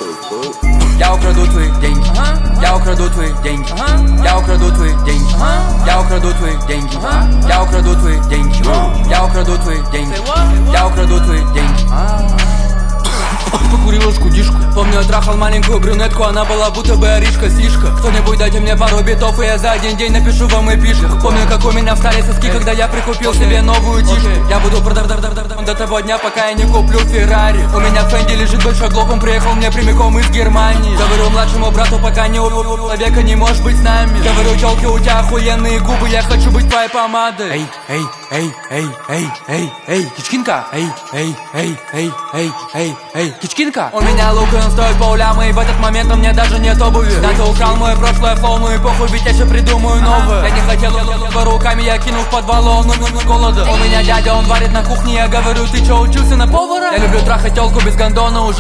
Я украду твои деньги, я украду твои деньги, я украду твои деньги, я украду твои деньги, я украду твои деньги, я украду твои деньги, я украду твои деньги. Покури ложку дишку. Помню, я трахал маленькую брюнетку, она была будто бы Аришка-сишка. Кто-нибудь дайте мне пару битов, и я за один день напишу вам эпишку. Помню, как у меня встали соски, когда я прикупил себе новую тишку. Я буду до того дня, пока я не куплю Феррари. У меня в Фенди лежит большой глок, он приехал мне прямиком из Германии. Говорю младшему брату, пока не человека не может быть с нами. Говорю, тёлки, у тебя охуенные губы, я хочу быть твоей помадой. Эй, Кичкинка. Эй, Кичкинка. У меня лук, он стоит полляма, и в этот момент у меня даже нет обуви. Да, ты украл мое прошлое флоу, ну и похуй, ведь я еще придумаю новое. Я не хотел руками, я кинул в подвал, он голода. У меня дядя, он варит на кухне, я говорю, ты чё, учился на повара? Я люблю трахать тёлку без гондона уже.